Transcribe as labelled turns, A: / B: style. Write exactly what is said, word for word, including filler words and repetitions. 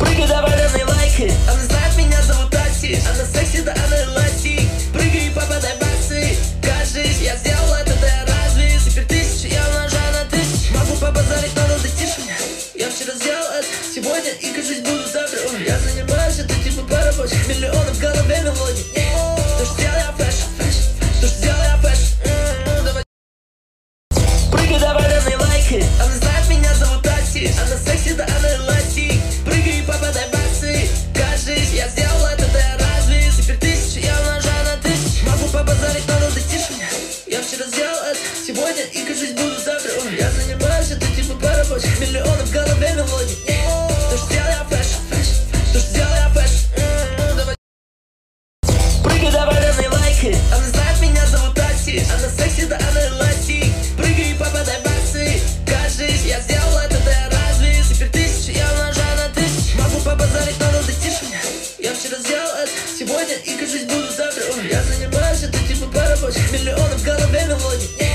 A: Прыгай, давай, равные лайки. Она знает, меня зовут Аси. Она секси, да она эластик. Прыгай и попадай в баксы. Кажись, я сделал это, да разве? Супер тысячи, я умножаю на тысячи. Могу побазарить, но надо тише меня. Я вчера сделал это, сегодня и кажись буду завтра. Я занимаюсь, это типа по работе. Миллионы в голове мелодий. То, что сделал я фэшн, то, что сделал я фэшн. Давай. Прыгай, давай, равные лайки. Она знает, меня зовут Аси. Она секси, да она эластик. Прыгай и попадай в баксы. Кажись, я сделал это, да разве? Супер тысячи, я умножаю на тысячи. Могу побазарить, но надо тише меня. Я вчера сделал это, сегодня и кажись буду завтра. Я занимаюсь, это типа по работе. Миллионы в голове мелодий. То, что сделал я фэшн, то, что сделал я фэшн. Давай. Прыгай, давай, равные лайки. Она знает, меня зовут Аси. Она секси, да она эластик. Прыгай и попадай в баксы. Кажись, я сделал это, да разве? Супер тысячи, я умножаю на тысячи. Могу побазарить, но надо тише меня. Я вчера сделал это, сегодня и кажись буду завтра. Я занимаюсь, это типа по работе. Миллионы в голове мелодий.